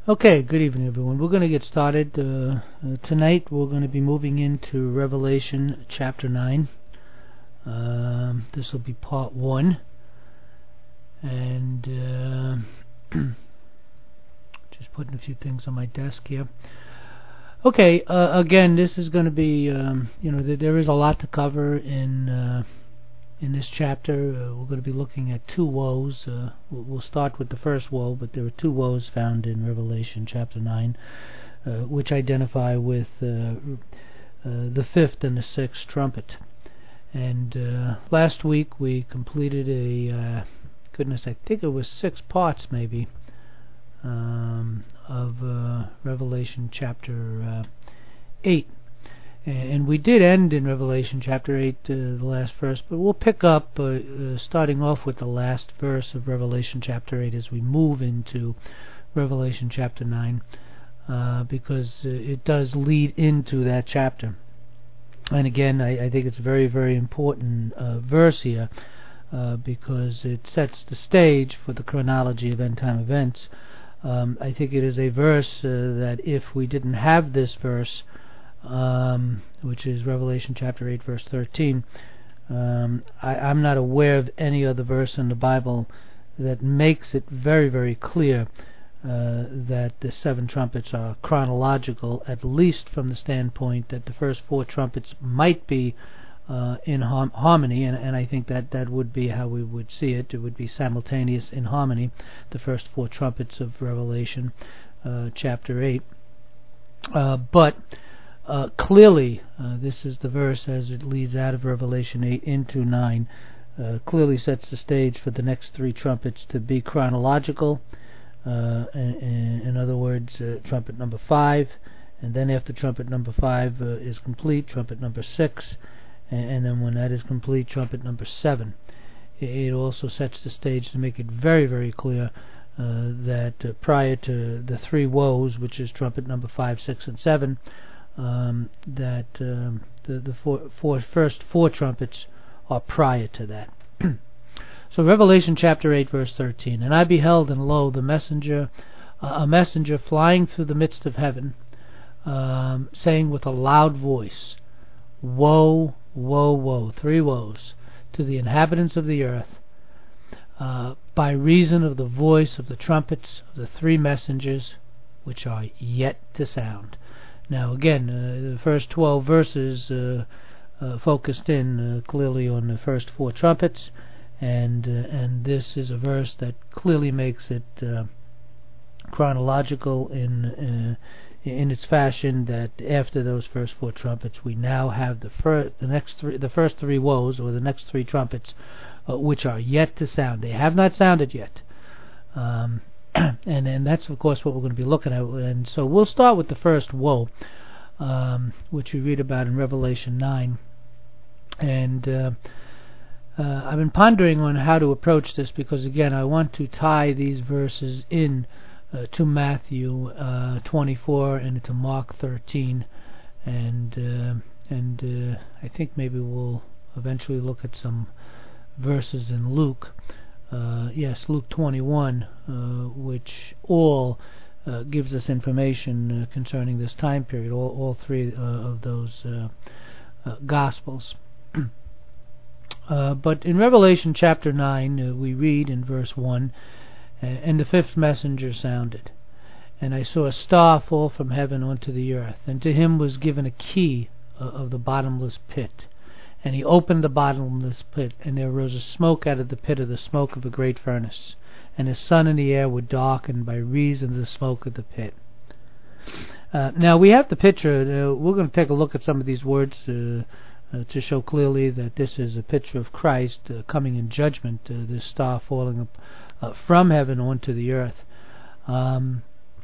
Okay, good evening, everyone. We're going to get started. Tonight we're going to be moving into Revelation chapter 9. This will be part 1. And just putting a few things on my desk here. Okay, again, this is going to be, there is a lot to cover in this chapter. We're going to be looking at two woes. We'll start with the first woe, but there are two woes found in Revelation chapter 9, which identify with the fifth and the sixth trumpet. And last week we completed I think it was 6 parts maybe, of Revelation chapter 8. And we did end in Revelation chapter 8, the last verse, but we'll pick up starting off with the last verse of Revelation chapter 8 as we move into Revelation chapter 9, because it does lead into that chapter. And again, I think it's a very, very important verse here, because it sets the stage for the chronology of end-time events. I think it is a verse that if we didn't have this verse, which is Revelation chapter 8 verse 13, I'm not aware of any other verse in the Bible that makes it very, very clear that the 7 trumpets are chronological, at least from the standpoint that the first 4 trumpets might be in harmony, and I think that would be how we would see it. It would be simultaneous in harmony, the first 4 trumpets of Revelation chapter 8. But clearly, this is the verse as it leads out of Revelation 8 into 9, clearly sets the stage for the next 3 trumpets to be chronological. In other words, trumpet number 5, and then after trumpet number 5 is complete, trumpet number 6, and then when that is complete, trumpet number 7. It also sets the stage to make it very, very clear that prior to the 3 woes, which is trumpet number 5, 6, and 7, that the first 4 trumpets are prior to that. So Revelation chapter 8 verse 13, and I beheld, and lo, a messenger flying through the midst of heaven, saying with a loud voice, Woe, woe, woe, 3 woes, to the inhabitants of the earth, by reason of the voice of the trumpets of the 3 messengers which are yet to sound. Now again, the first 12 verses focused in clearly on the first 4 trumpets, and this is a verse that clearly makes it chronological in its fashion, that after those first 4 trumpets we now have the first 3 woes, or the next 3 trumpets, which are yet to sound. They have not sounded yet. And that's of course what we're going to be looking at. And so we'll start with the first woe, which we read about in Revelation 9. And I've been pondering on how to approach this, because again I want to tie these verses in to Matthew 24 and to Mark 13, and I think maybe we'll eventually look at some verses in Luke. Luke 21, which all gives us information concerning this time period, all 3 of those Gospels. But in Revelation chapter 9, we read in verse 1, and the 5th messenger sounded, and I saw a star fall from heaven onto the earth, and to him was given a key of the bottomless pit. And he opened the bottomless pit, and there arose a smoke out of the pit of the smoke of a great furnace, and the sun and the air were darkened by reason of the smoke of the pit. Now we have the picture. We're going to take a look at some of these words to show clearly that this is a picture of Christ coming in judgment, this star falling from heaven onto the earth. And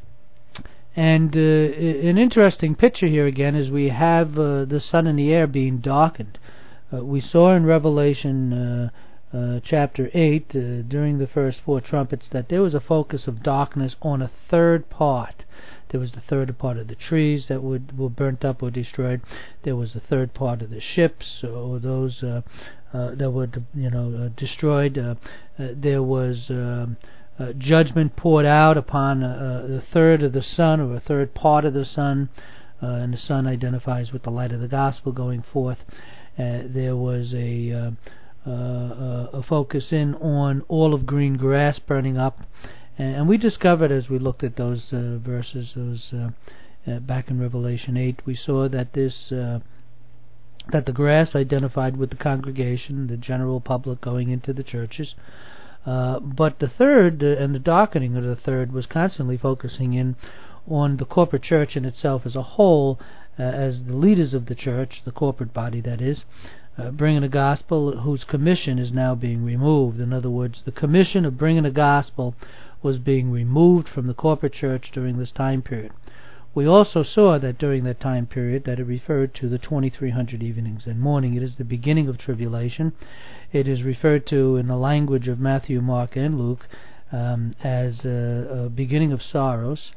an interesting picture here again is we have the sun and the air being darkened. We saw in Revelation chapter 8, during the first 4 trumpets, that there was a focus of darkness on a third part. There was the third part of the trees that were burnt up or destroyed. There was the third part of the ships, or those that were destroyed. There was judgment poured out upon a third of the sun, or a third part of the sun, and the sun identifies with the light of the gospel going forth. There was a focus in on all of green grass burning up, and we discovered as we looked at those verses, back in Revelation 8, we saw that that the grass identified with the congregation, the general public going into the churches, but the third and the darkening of the third was constantly focusing in on the corporate church in itself as a whole, as the leaders of the church, the corporate body that is, bringing a gospel whose commission is now being removed. In other words, the commission of bringing a gospel was being removed from the corporate church during this time period. We also saw that during that time period that it referred to the 2300 evenings and morning. It is the beginning of tribulation. It is referred to in the language of Matthew, Mark, and Luke as a beginning of sorrows.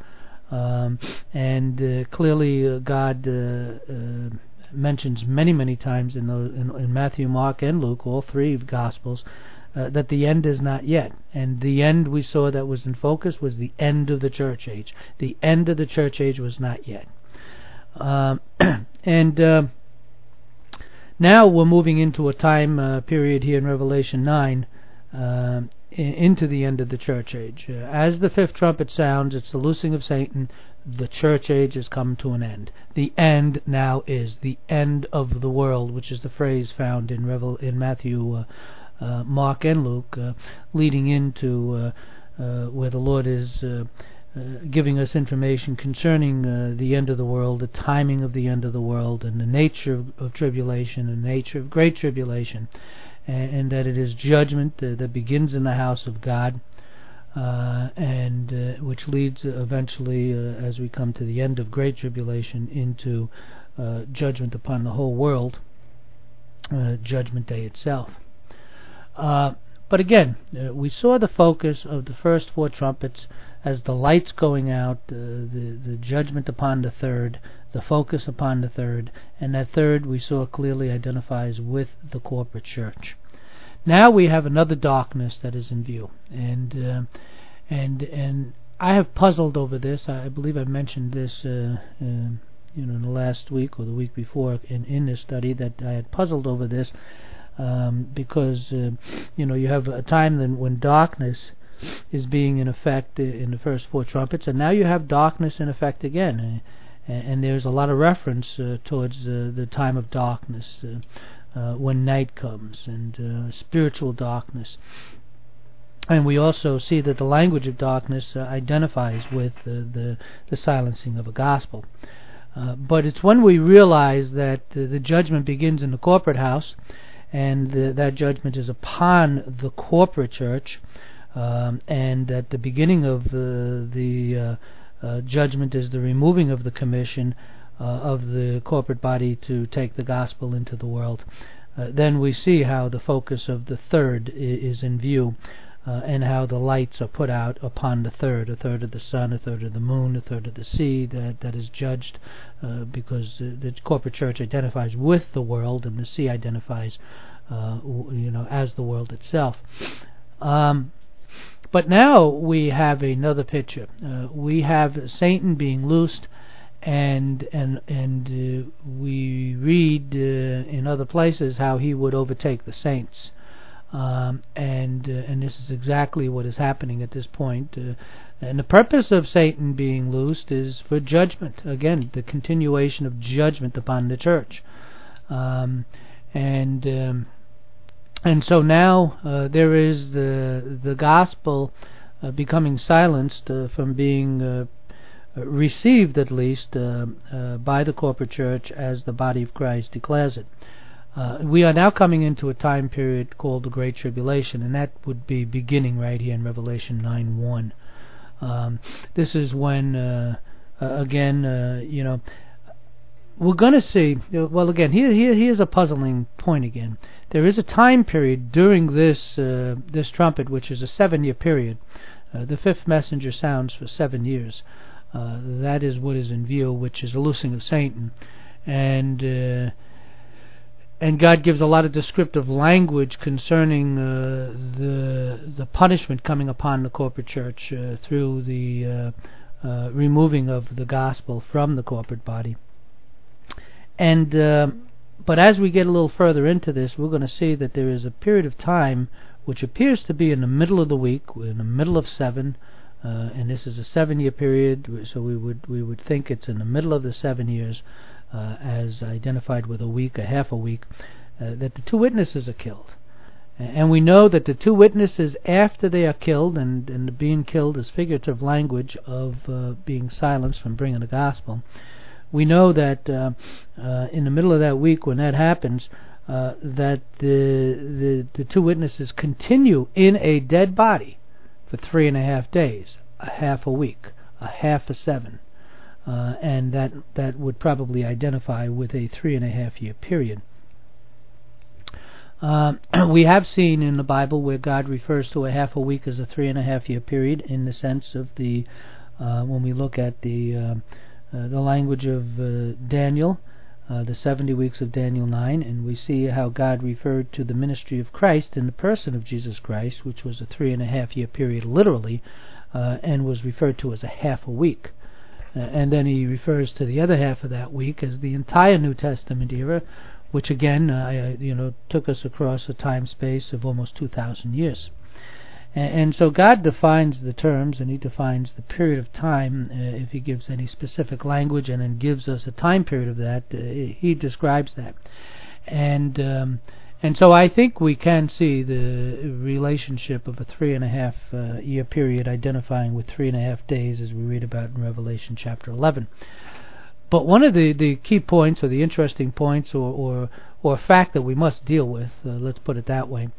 And clearly God mentions many times in Matthew, Mark, and Luke, all three Gospels, that the end is not yet. And the end we saw that was in focus was the end of the church age. The end of the church age was not yet. And now we're moving into a time period here in Revelation 9, into the end of the church age. As the fifth trumpet sounds, it's the loosing of Satan. The church age has come to an end. The end now is the end of the world, which is the phrase found in Matthew, Mark, and Luke, leading into where the Lord is giving us information concerning the end of the world, the timing of the end of the world, and the nature of tribulation, and the nature of great tribulation, and that it is judgment that begins in the house of God, and which leads eventually, as we come to the end of great tribulation, into judgment upon the whole world, Judgment Day itself. But again, we saw the focus of the first four trumpets as the lights going out, the judgment upon the third, the focus upon the third, and that third we saw clearly identifies with the corporate church. Now we have another darkness that is in view, and I have puzzled over this. I believe I mentioned this, in the last week or the week before in this study, that I had puzzled over this. Because you have a time when darkness is being in effect in the first four trumpets, and now you have darkness in effect again, and there's a lot of reference towards the time of darkness, when night comes, and spiritual darkness. And we also see that the language of darkness identifies with the silencing of a gospel. But it's when we realize that the judgment begins in the corporate house, and that judgment is upon the corporate church, and that the beginning of the judgment is the removing of the commission of the corporate body to take the gospel into the world. Then we see how the focus of the third is in view, and how the lights are put out upon the third, a third of the sun, a third of the moon, a third of the sea, that is judged, because the corporate church identifies with the world, and the sea identifies as the world itself. But now we have another picture. We have Satan being loosed, and we read in other places how he would overtake the saints. And this is exactly what is happening at this point. And the purpose of Satan being loosed is for judgment. Again, the continuation of judgment upon the church. And so now there is the gospel becoming silenced from being received, at least, by the corporate church as the body of Christ declares it. We are now coming into a time period called the Great Tribulation, and that would be beginning right here in Revelation 9:1. This is when, again, we're going to see. Well, again, here's a puzzling point again. There is a time period during this trumpet, which is a 7-year period. The fifth messenger sounds for 7 years. That is what is in view, which is the loosing of Satan, and God gives a lot of descriptive language concerning the the punishment coming upon the corporate church through the removing of the gospel from the corporate body. And but as we get a little further into this, we're going to see that there is a period of time which appears to be in the middle of the week, in the middle of 7, and this is a 7-year period, so we would think it's in the middle of the 7 years, as identified with a week, a half a week, that the 2 witnesses are killed. And we know that the 2 witnesses, after they are killed, and being killed is figurative language of being silenced from bringing the gospel, we know that in the middle of that week, when that happens, that the 2 witnesses continue in a dead body for 3.5 days, a half a week, a half a 7, and that would probably identify with a 3.5-year period. We have seen in the Bible where God refers to a half a week as a 3.5-year period, in the sense of the when we look at the language of Daniel, the 70 weeks of Daniel 9, and we see how God referred to the ministry of Christ in the person of Jesus Christ, which was a 3.5-year period literally, and was referred to as a half a week. And then he refers to the other half of that week as the entire New Testament era, which again took us across a time space of almost 2,000 years. And so God defines the terms, and he defines the period of time. If he gives any specific language and then gives us a time period of that, he describes that. And so I think we can see the relationship of a 3.5-year period identifying with 3.5 days, as we read about in Revelation chapter 11. But one of the key points, or the interesting points, or fact that we must deal with, let's put it that way,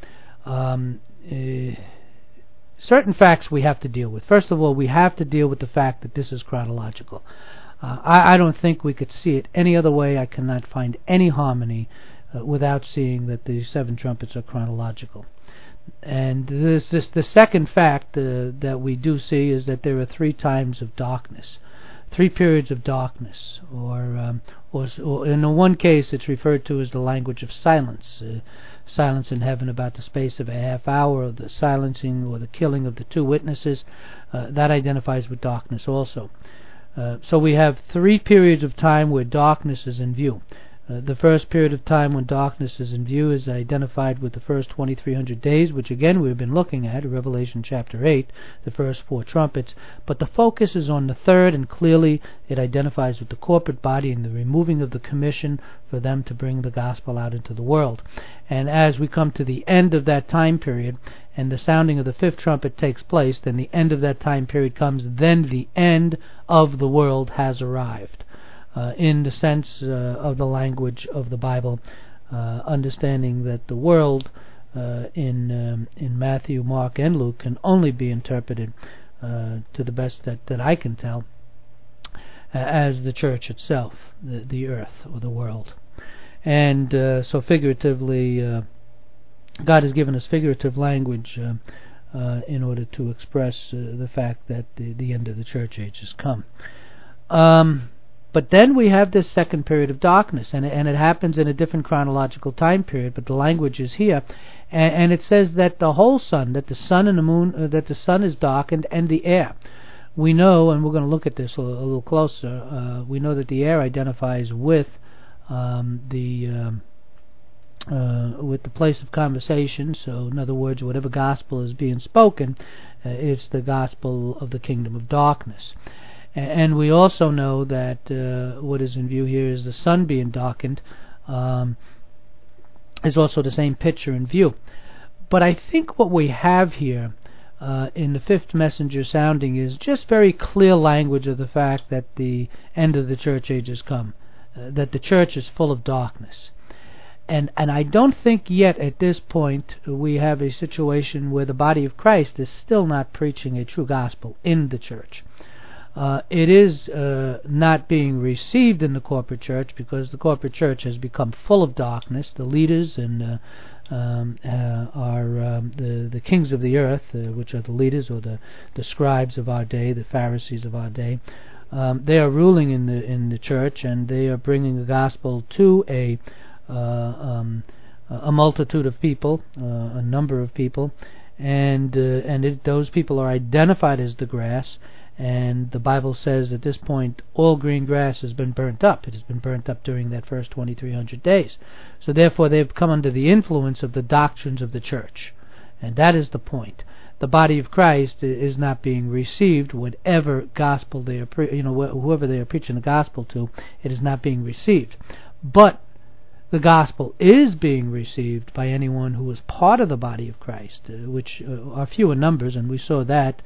certain facts we have to deal with. First of all, we have to deal with the fact that this is chronological. I don't think we could see it any other way. I cannot find any harmony without seeing that the 7 trumpets are chronological. And the second fact that we do see is that there are 3 times of darkness, 3 periods of darkness, or in the one case it's referred to as the language of silence. Silence in heaven about the space of a half hour, or the silencing or the killing of the 2 witnesses, that identifies with darkness also. So we have 3 periods of time where darkness is in view. The first period of time when darkness is in view is identified with the first 2,300 days, which again we've been looking at, Revelation chapter 8, the first 4 trumpets. But the focus is on the third, and clearly it identifies with the corporate body and the removing of the commission for them to bring the gospel out into the world. And as we come to the end of that time period, and the sounding of the 5th trumpet takes place, then the end of that time period comes, then the end of the world has arrived. In the sense of the language of the Bible, understanding that the world in Matthew, Mark, and Luke can only be interpreted, to the best that I can tell, as the church itself, the earth or the world. And so figuratively, God has given us figurative language in order to express the fact that the end of the church age has come. But then we have this second period of darkness, and it happens in a different chronological time period, but the language is here, and it says that the whole sun, that the sun and the moon, that the sun is darkened, and the air. We know, and we're going to look at this a little closer, we know that the air identifies with the place of conversation. So in other words, whatever gospel is being spoken is the gospel of the kingdom of darkness. And we also know that what is in view here is the sun being darkened, is also the same picture in view. But I think what we have here in the 5th messenger sounding is just very clear language of the fact that the end of the church age has come, that the church is full of darkness. And I don't think yet at this point we have a situation where the body of Christ is still not preaching a true gospel in the church. It is not being received in the corporate church because the corporate church has become full of darkness. The leaders and are the kings of the earth, which are the leaders or the scribes of our day, the Pharisees of our day. They are ruling in the church, and they are bringing the gospel to a multitude of people, a number of people, and those people are identified as the grass. And the Bible says at this point all green grass has been burnt up. It has been burnt up during that first 2,300 days. So therefore they've come under the influence of the doctrines of the church. And that is the point. The body of Christ is not being received. Whatever gospel they are, whoever they are preaching the gospel to, it is not being received. But the gospel is being received by anyone who is part of the body of Christ, which are few in numbers, and we saw that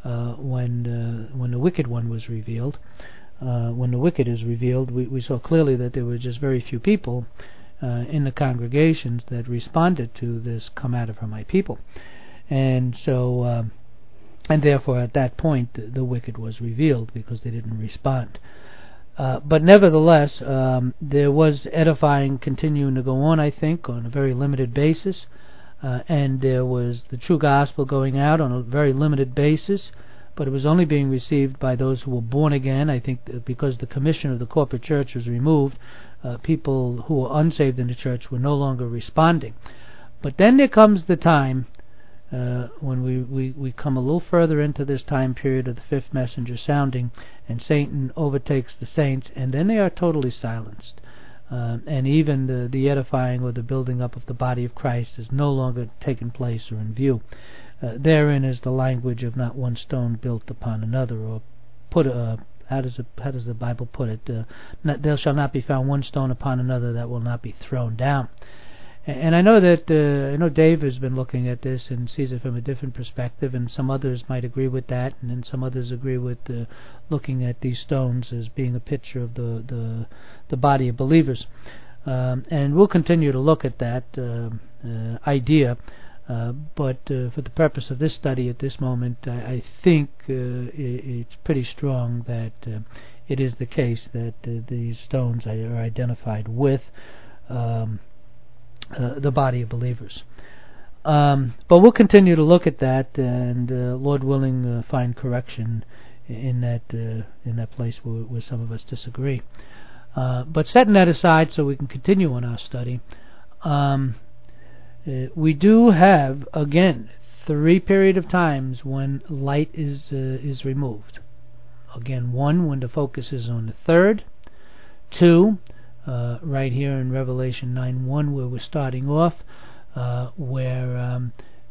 when the wicked one was revealed. When the wicked is revealed, we saw clearly that there were just very few people in the congregations that responded to this "come out of her, my people." And so, and therefore at that point the wicked was revealed because they didn't respond. But nevertheless, there was edifying continuing to go on, I think, on a very limited basis. And there was the true gospel going out on a very limited basis, but it was only being received by those who were born again. I think because the commission of the corporate church was removed, people who were unsaved in the church were no longer responding. But then there comes the time when we come a little further into this time period of the fifth messenger sounding, and Satan overtakes the saints, and then they are totally silenced. And even the edifying or the building up of the body of Christ is no longer taking place or in view. Therein is the language of not one stone built upon another, or put how does the Bible put it? There shall not be found one stone upon another that will not be thrown down. And I know that Dave has been looking at this and sees it from a different perspective, and some others might agree with that, and then some others agree with looking at these stones as being a picture of the body of believers. And we'll continue to look at that idea, but for the purpose of this study at this moment, I think it's pretty strong that it is the case that these stones are identified with the body of believers. But we'll continue to look at that, and Lord willing, find correction in that place where some of us disagree. But setting that aside so we can continue on our study, we do have, again, 3 period of times when light is removed. Again, 1, when the focus is on the third. 2, right here in Revelation 9:1, where we're starting off, where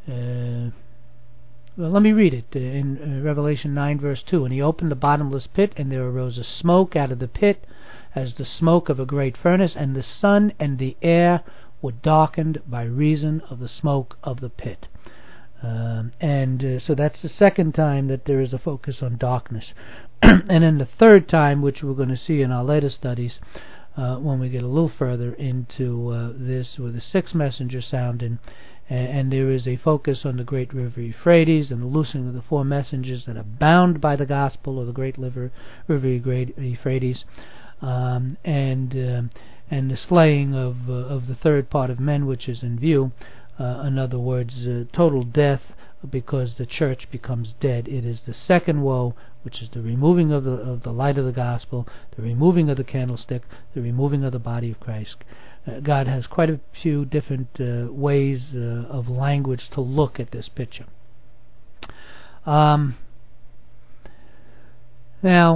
well, let me read it in Revelation 9 verse 2. And he opened the bottomless pit, and there arose a smoke out of the pit as the smoke of a great furnace, and the sun and the air were darkened by reason of the smoke of the pit. So that's the second time that there is a focus on darkness. And then the third time, which we're going to see in our later studies, when we get a little further into this, with the sixth messenger sounding, and there is a focus on the great river Euphrates and the loosing of the 4 messengers that are bound by the gospel of the great river Euphrates, and the slaying of the third part of men, which is in view. In other words, total death, because the church becomes dead. It is the second woe, which is the removing of the light of the gospel, the removing of the candlestick, the removing of the body of Christ. God has quite a few different ways of language to look at this picture. Now,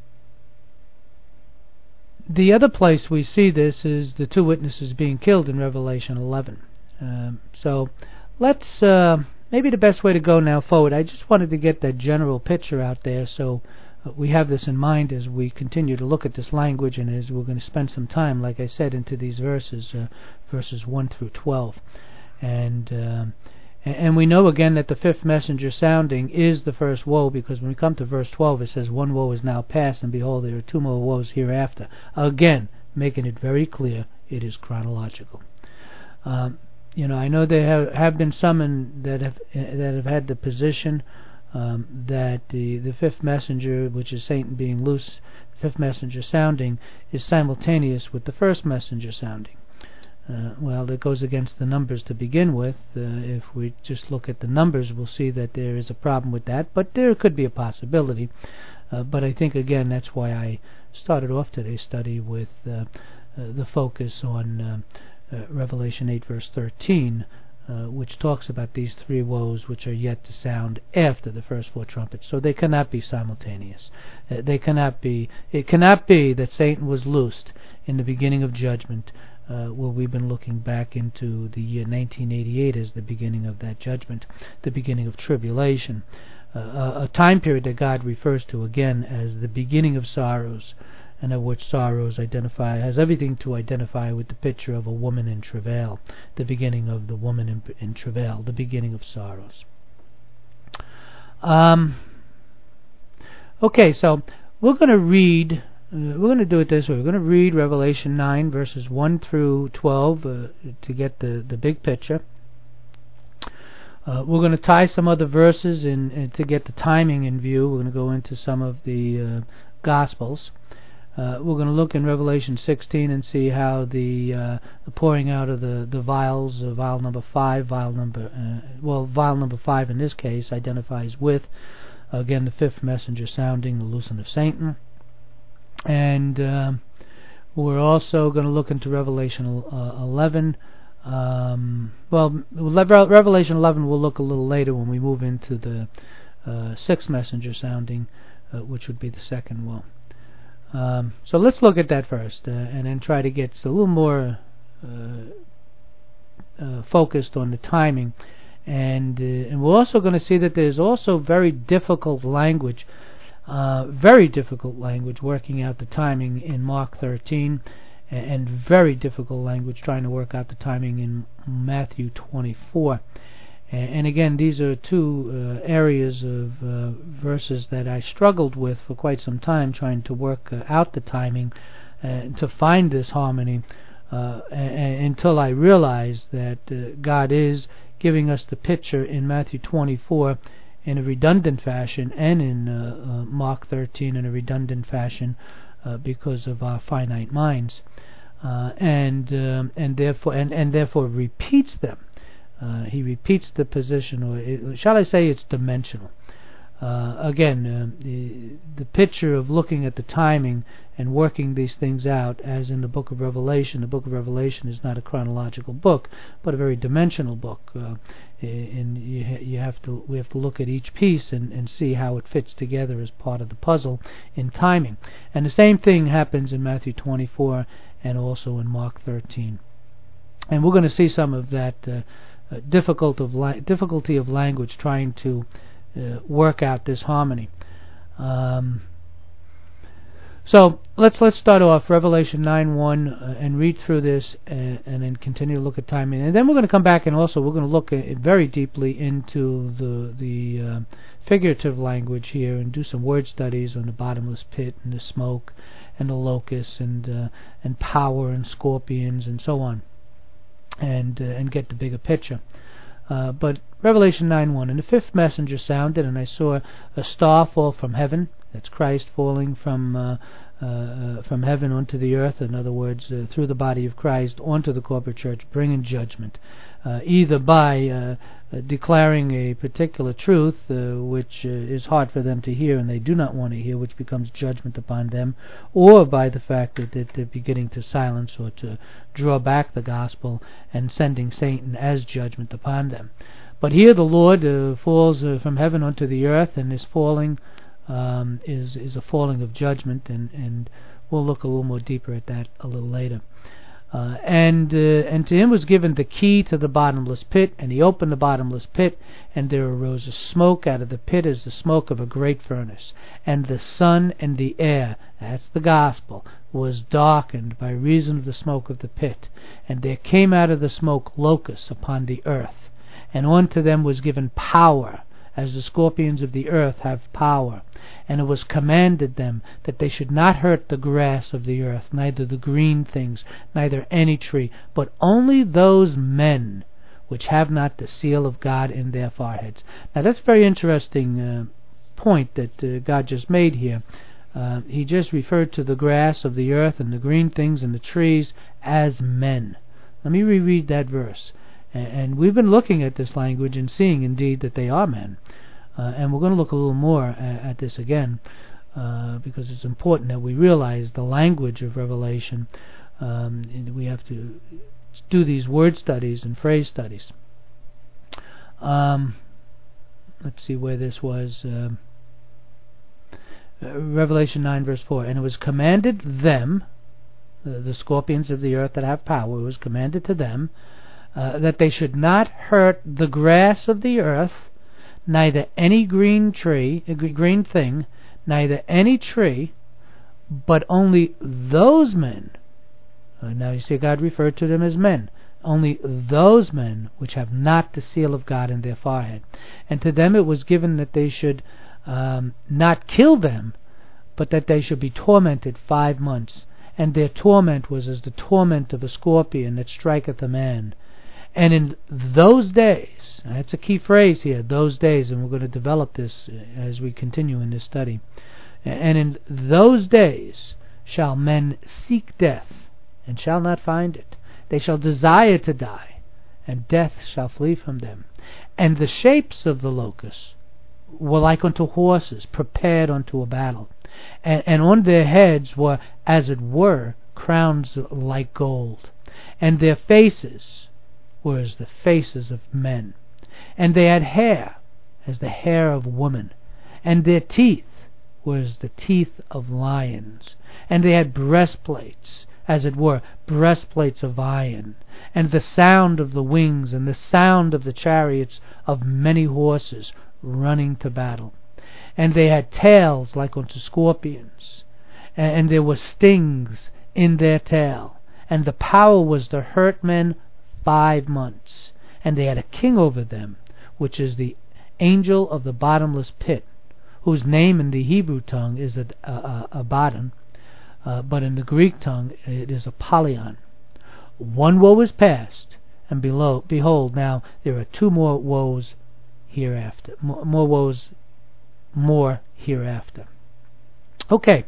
the other place we see this is the 2 witnesses being killed in Revelation 11. So let's, maybe the best way to go now forward, I just wanted to get that general picture out there, so we have this in mind as we continue to look at this language, and as we're going to spend some time, like I said, into these verses, verses 1 through 12. And we know again that the 5th messenger sounding is the first woe, because when we come to verse 12 it says, 1 woe is now past, and behold, there are 2 more woes hereafter. Again, making it very clear it is chronological. I know there have been some that have had the position that the 5th messenger, which is Satan being loose, the 5th messenger sounding, is simultaneous with the 1st messenger sounding. Well, that goes against the numbers to begin with. If we just look at the numbers, we'll see that there is a problem with that, but there could be a possibility. But I think, again, that's why I started off today's study with the focus on Revelation 8 verse 13, which talks about these three woes which are yet to sound after the first four trumpets. So they cannot be simultaneous. It cannot be that Satan was loosed in the beginning of judgment, where we've been looking back into the year 1988 as the beginning of that judgment, the beginning of tribulation, a time period that God refers to again as the beginning of sorrows, and of which sorrows has everything to identify with the picture of a woman in travail, the beginning of the woman in travail, the beginning of sorrows. Okay, so we're going to read, we're going to do it this way. We're going to read Revelation 9, verses 1 through 12 to get the big picture. We're going to tie some other verses in to get the timing in view. We're going to go into some of the Gospels. We're going to look in Revelation 16 and see how the pouring out of the vials, vial number 5, vial number 5 in this case identifies with, again, the fifth messenger sounding, the loosing of Satan. And we're also going to look into Revelation 11. Revelation 11 we'll look a little later when we move into the sixth messenger sounding, which would be the second woe. So let's look at that first, and then try to get a little more focused on the timing. And we're also going to see that there's also very difficult language working out the timing in Mark 13, and very difficult language trying to work out the timing in Matthew 24. And again, these are two areas of verses that I struggled with for quite some time, trying to work out the timing to find this harmony, until I realized that God is giving us the picture in Matthew 24 in a redundant fashion, and in Mark 13 in a redundant fashion, because of our finite minds, and therefore repeats them. He repeats the position, or shall I say it's dimensional. Again, the picture of looking at the timing and working these things out, as in the book of Revelation. The book of Revelation is not a chronological book, but a very dimensional book. And we have to look at each piece and see how it fits together as part of the puzzle in timing. And the same thing happens in Matthew 24 and also in Mark 13. And we're going to see some of that difficulty of language trying to work out this harmony. So let's start off Revelation 9:1 and read through this, and then continue to look at timing. And then we're going to come back and also we're going to look very deeply into the figurative language here and do some word studies on the bottomless pit and the smoke and the locusts and power and scorpions and so on, and get the bigger picture. But Revelation 9:1, and the fifth messenger sounded, and I saw a star fall from heaven. That's Christ falling from heaven onto the earth. In other words, through the body of Christ onto the corporate church, bringing judgment, either by declaring a particular truth which is hard for them to hear and they do not want to hear, which becomes judgment upon them, or by the fact that they're beginning to silence or to draw back the gospel and sending Satan as judgment upon them. But here the Lord falls from heaven onto the earth, and his falling is a falling of judgment, and we'll look a little more deeper at that a little later. And to him was given the key to the bottomless pit, and he opened the bottomless pit, and there arose a smoke out of the pit as the smoke of a great furnace, and the sun and the air, that's the gospel, was darkened by reason of the smoke of the pit. And there came out of the smoke locusts upon the earth, and unto them was given power, as the scorpions of the earth have power. And it was commanded them that they should not hurt the grass of the earth, neither the green things, neither any tree, but only those men which have not the seal of God in their foreheads. Now that's a very interesting point that God just made here. He just referred to the grass of the earth and the green things and the trees as men. Let me reread that verse. And we've been looking at this language and seeing indeed that they are men. And we're going to look a little more at this again, because it's important that we realize the language of Revelation. We have to do these word studies and phrase studies. Let's see where this was. Revelation 9 verse 4. And it was commanded them, the scorpions of the earth that have power, it was commanded to them that they should not hurt the grass of the earth, neither any green thing, neither any tree, but only those men. Now you see God referred to them as men. Only those men which have not the seal of God in their forehead. And to them it was given that they should not kill them, but that they should be tormented 5 months. And their torment was as the torment of a scorpion that striketh a man. And in those days, that's a key phrase here, those days, and we're going to develop this as we continue in this study. And in those days shall men seek death, and shall not find it. They shall desire to die, and death shall flee from them. And the shapes of the locusts were like unto horses prepared unto a battle. And on their heads were, as it were, crowns like gold. And their faces were as the faces of men. And they had hair as the hair of women. And their teeth were as the teeth of lions. And they had breastplates, as it were, breastplates of iron. And the sound of the wings, and the sound of the chariots of many horses running to battle. And they had tails like unto scorpions, and there were stings in their tail. And the power was to hurt men 5 months. And they had a king over them, which is the angel of the bottomless pit, whose name in the Hebrew tongue is Abaddon, but in the Greek tongue it is Apollyon. One woe is past, and behold, now there are 2 more woes hereafter. More hereafter. Okay.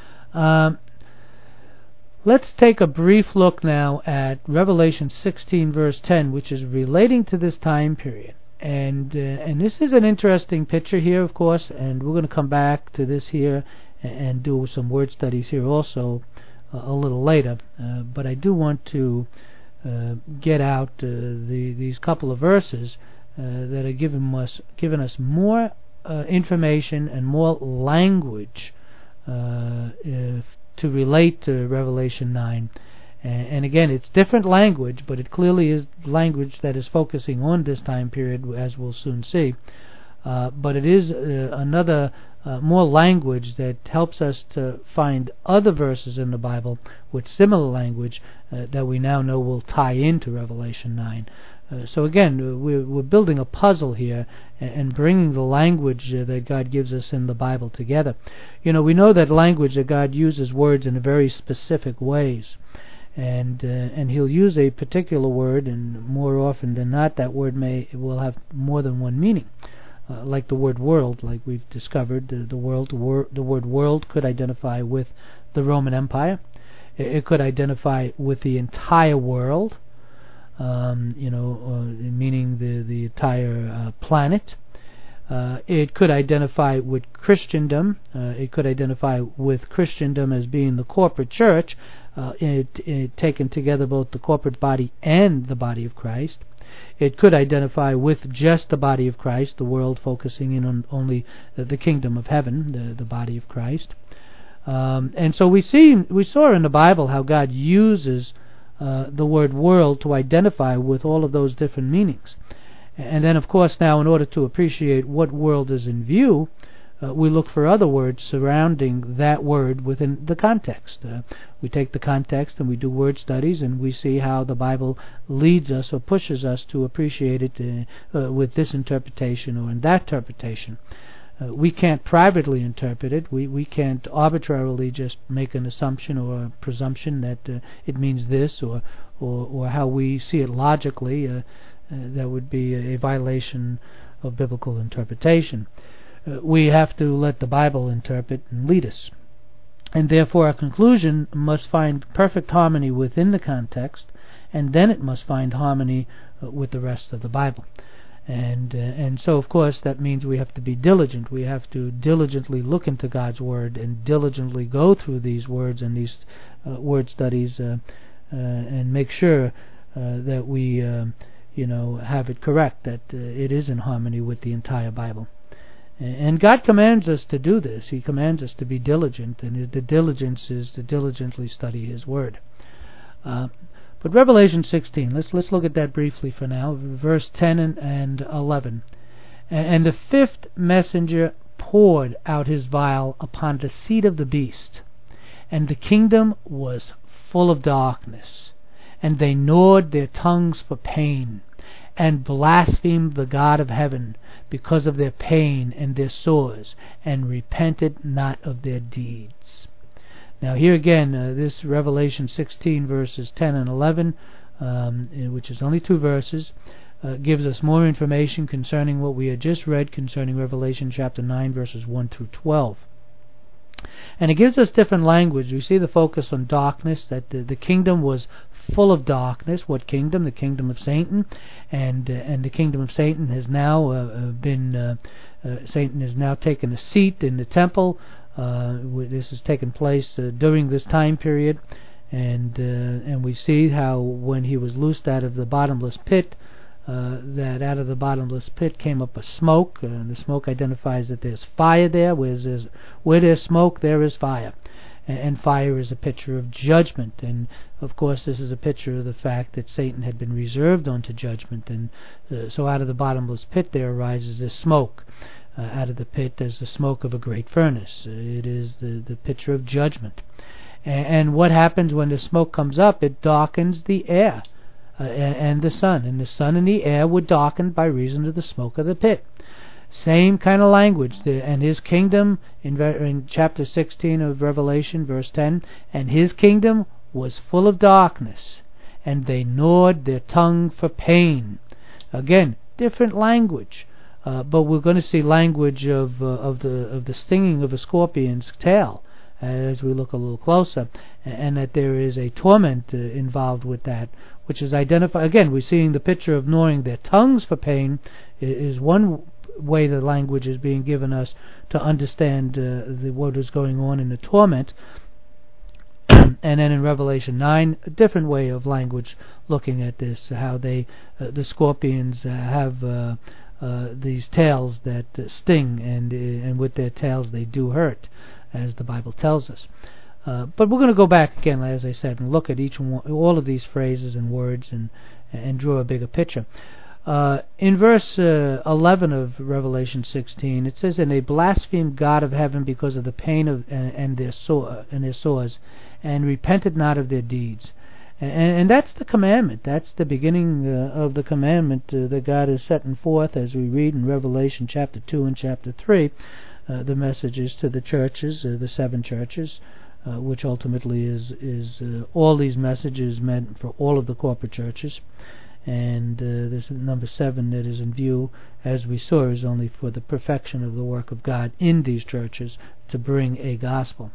Let's take a brief look now at Revelation 16 verse 10, which is relating to this time period. And this is an interesting picture here, of course, and we're going to come back to this here and do some word studies here also a little later. But I do want to get out these couple of verses that are given us more information and more language to relate to Revelation 9. And again, it's different language, but it clearly is language that is focusing on this time period, as we'll soon see. But it is another more language that helps us to find other verses in the Bible with similar language that we now know will tie into Revelation 9. So again, we're building a puzzle here and bringing the language that God gives us in the Bible together. You know, we know that language that God uses words in very specific ways. And He'll use a particular word, and more often than not, that word will have more than one meaning. Like the word world, like we've discovered, the word world could identify with the Roman Empire. It could identify with the entire world, meaning the entire planet. It could identify with Christendom. It could identify with Christendom as being the corporate church, it taken together both the corporate body and the body of Christ. It could identify with just the body of Christ, the world focusing in on only the kingdom of heaven, the body of Christ. And so we saw in the Bible how God uses the word world to identify with all of those different meanings. And then, of course, now in order to appreciate what world is in view, we look for other words surrounding that word within the context. We take the context and we do word studies, and we see how the Bible leads us or pushes us to appreciate it with this interpretation or in that interpretation. We can't privately interpret it. We can't arbitrarily just make an assumption or a presumption that it means this or how we see it logically. That would be a violation of biblical interpretation. We have to let the Bible interpret and lead us. And therefore our conclusion must find perfect harmony within the context, and then it must find harmony with the rest of the Bible. And so, of course, that means we have to be diligent. We have to diligently look into God's Word and diligently go through these words and these word studies and make sure that we have it correct, that it is in harmony with the entire Bible. And God commands us to do this. He commands us to be diligent, and the diligence is to diligently study His Word. But Revelation 16, let's look at that briefly for now, verse 10 and 11. And the fifth messenger poured out his vial upon the seat of the beast, and the kingdom was full of darkness, and they gnawed their tongues for pain, and blasphemed the God of heaven because of their pain and their sores, and repented not of their deeds. Now here again, this Revelation 16 verses 10 and 11, which is only 2 verses, gives us more information concerning what we had just read concerning Revelation chapter 9 verses 1 through 12. And it gives us different language. We see the focus on darkness, that the kingdom was full of darkness. What kingdom? The kingdom of Satan. And the kingdom of Satan has now Satan has now taken a seat in the temple. This has taken place during this time period. And we see how when he was loosed out of the bottomless pit, that out of the bottomless pit came up a smoke, and the smoke identifies that there's fire there. Where there's smoke, there is fire. And fire is a picture of judgment. And of course this is a picture of the fact that Satan had been reserved unto judgment. And so out of the bottomless pit there arises this smoke. Out of the pit there's the smoke of a great furnace. It is the picture of judgment. And what happens when the smoke comes up? It darkens the air. And the sun and the air were darkened by reason of the smoke of the pit. Same kind of language. And his kingdom, in chapter 16 of Revelation, verse 10, and his kingdom was full of darkness, and they gnawed their tongue for pain. Again, different language, but we're going to see language of the stinging of a scorpion's tail as we look a little closer, and that there is a torment involved with that, which is identified. Again, we're seeing the picture of gnawing their tongues for pain is one way the language is being given us to understand what is going on in the torment. And then in Revelation 9, a different way of language looking at this, how the scorpions have these tails that sting, and with their tails they do hurt, as the Bible tells us. But we're going to go back again, as I said, and look at all of these phrases and words and draw a bigger picture. In verse 11 of Revelation 16, it says, "And they blasphemed God of heaven because of the pain and their sores, and repented not of their deeds." And that's the commandment. That's the beginning of the commandment that God is setting forth, as we read in Revelation chapter 2 and chapter 3. The messages to the churches, the 7 churches, which ultimately is all these messages meant for all of the corporate churches. And this number 7 that is in view, as we saw, is only for the perfection of the work of God in these churches to bring a gospel.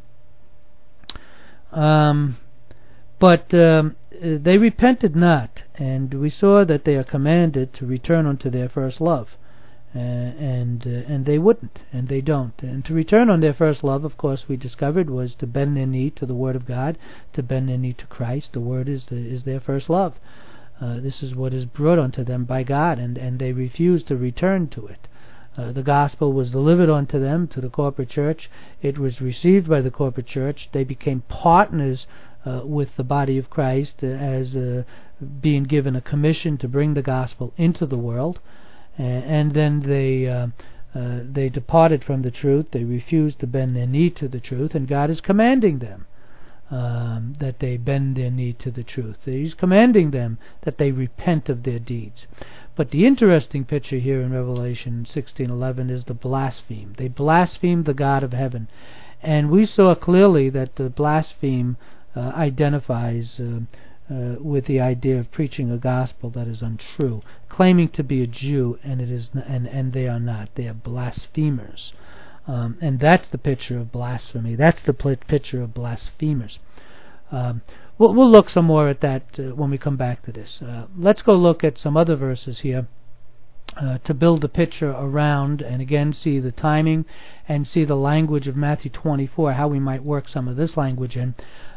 But they repented not, and we saw that they are commanded to return unto their first love. And they wouldn't, and they don't. And to return on their first love, of course, we discovered, was to bend their knee to the Word of God, to bend their knee to Christ. The Word is their first love. This is what is brought unto them by God, and they refuse to return to it. The gospel was delivered unto them, to the corporate church. It was received by the corporate church. They became partners with the body of Christ, as being given a commission to bring the gospel into the world. And then they departed from the truth. They refused to bend their knee to the truth, and God is commanding them that they bend their knee to the truth. He's commanding them that they repent of their deeds. But the interesting picture here in Revelation 16:11 is the blaspheme. They blasphemed the God of heaven, and we saw clearly that the blaspheme identifies with the idea of preaching a gospel that is untrue, claiming to be a Jew, and it is, and they are not. They are blasphemers, and that's the picture of blasphemy. That's the picture of blasphemers. We'll look some more at that when we come back to this. Let's go look at some other verses here to build the picture around, and again see the timing and see the language of Matthew 24, how we might work some of this language in.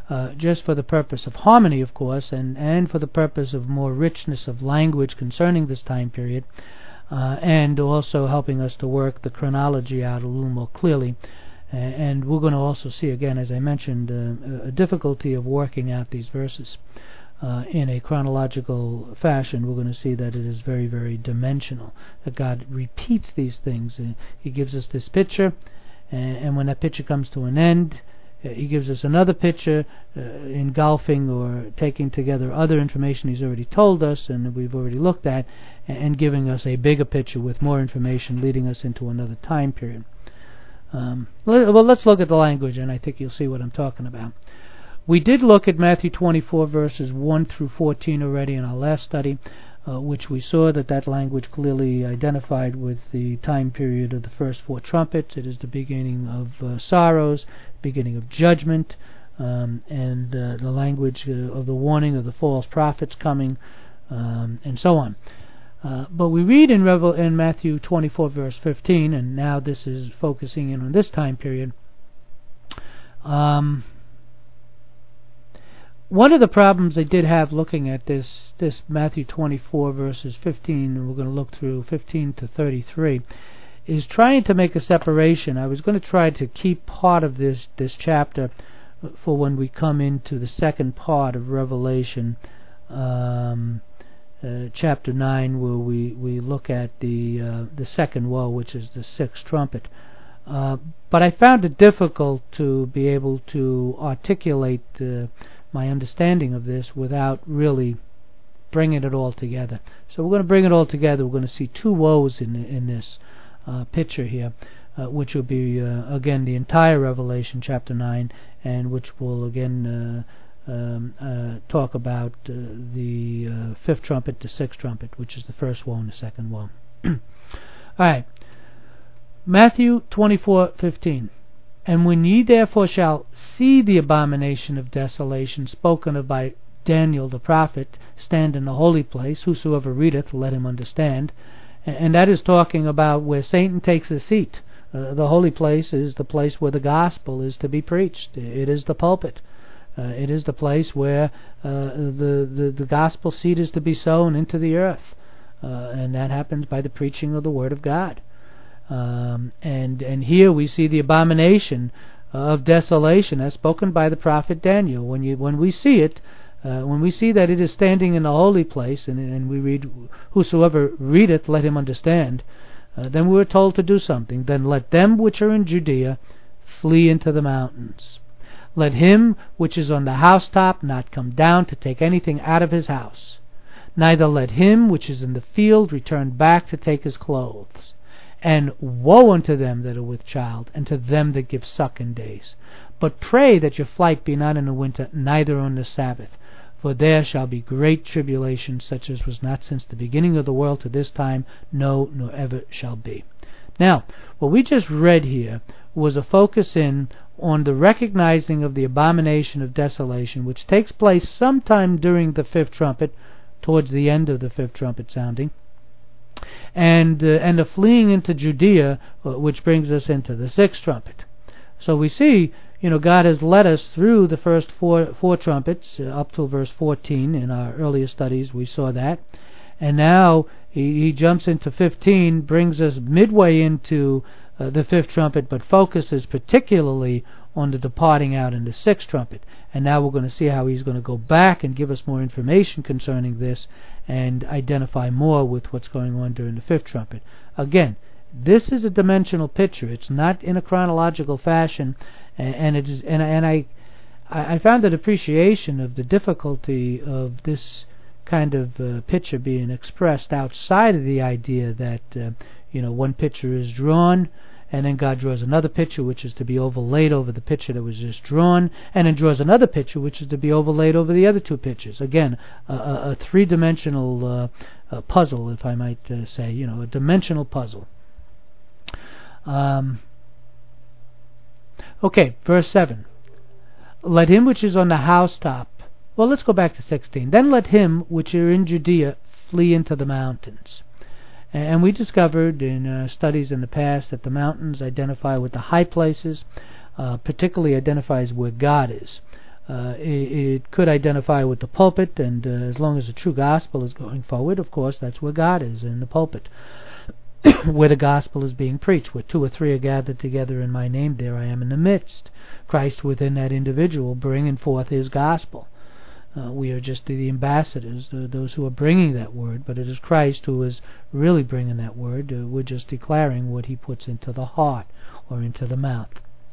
just for the purpose of harmony, of course, and for the purpose of more richness of language concerning this time period, and also helping us to work the chronology out a little more clearly. And we're going to also see, again, as I mentioned, a difficulty of working out these verses in a chronological fashion. We're going to see that it is very, very dimensional, that God repeats these things. He gives us this picture, and when that picture comes to an end, He gives us another picture, engulfing or taking together other information He's already told us and we've already looked at, and giving us a bigger picture with more information, leading us into another time period. Well, let's look at the language, and I think you'll see what I'm talking about. We did look at Matthew 24 verses 1 through 14 already in our last study, which we saw that language clearly identified with the time period of the first 4 trumpets. It is the beginning of sorrows, beginning of judgment, and the language of the warning of the false prophets coming, and so on. But we read in Matthew 24 verse 15, and now this is focusing in on this time period. One of the problems I did have looking at this Matthew 24 verses 15, and we're going to look through 15 to 33, is trying to make a separation. I was going to try to keep part of this chapter for when we come into the second part of Revelation, chapter 9, where we look at the second woe, which is the 6th trumpet. But I found it difficult to be able to articulate my understanding of this without really bringing it all together. So we're going to bring it all together. We're going to see 2 woes in this picture here, which will be again the entire Revelation chapter 9, and which will again talk about the 5th trumpet, the 6th trumpet, which is the first woe and the second woe. Alright, Matthew 24:15. And when ye therefore shall see the abomination of desolation spoken of by Daniel the prophet stand in the holy place, whosoever readeth, let him understand. And that is talking about where Satan takes his seat. The holy place is the place where the gospel is to be preached. It is the pulpit. It is the place where the gospel seed is to be sown into the earth. And that happens by the preaching of the Word of God. And here we see the abomination of desolation as spoken by the prophet Daniel. When we see it, when we see that it is standing in the holy place, and we read, whosoever readeth, let him understand, then we are told to do something. Then let them which are in Judea flee into the mountains. Let him which is on the housetop not come down to take anything out of his house. Neither let him which is in the field return back to take his clothes. And woe unto them that are with child, and to them that give suck in days. But pray that your flight be not in the winter, neither on the Sabbath. For there shall be great tribulation, such as was not since the beginning of the world to this time, no, nor ever shall be. Now, what we just read here was a focus in on the recognizing of the abomination of desolation, which takes place sometime during the 5th trumpet, towards the end of the 5th trumpet sounding, and the fleeing into Judea, which brings us into the 6th trumpet. So we see, God has led us through the first four trumpets up to verse 14. In our earlier studies we saw that, and now he jumps into 15, brings us midway into the 5th trumpet, but focuses particularly on the departing out in the 6th trumpet. And now we're going to see how he's going to go back and give us more information concerning this and identify more with what's going on during the 5th trumpet. Again, this is a dimensional picture. It's not in a chronological fashion, and it is. And I found an appreciation of the difficulty of this kind of picture being expressed outside of the idea that one picture is drawn, and then God draws another picture which is to be overlaid over the picture that was just drawn, and then draws another picture which is to be overlaid over the other 2 pictures. Again, a 3-dimensional puzzle, if I might say, a dimensional puzzle. Okay, verse 7. Let him which is on the housetop. Well, let's go back to 16. Then let him which are in Judea flee into the mountains. And we discovered in studies in the past that the mountains identify with the high places, particularly identifies where God is. It could identify with the pulpit, and as long as the true gospel is going forward, of course, that's where God is, in the pulpit, where the gospel is being preached. Where 2 or 3 are gathered together in my name, there I am in the midst. Christ within that individual bringing forth his gospel. We are just the ambassadors, those who are bringing that word, but it is Christ who is really bringing that word. We're just declaring what he puts into the heart or into the mouth.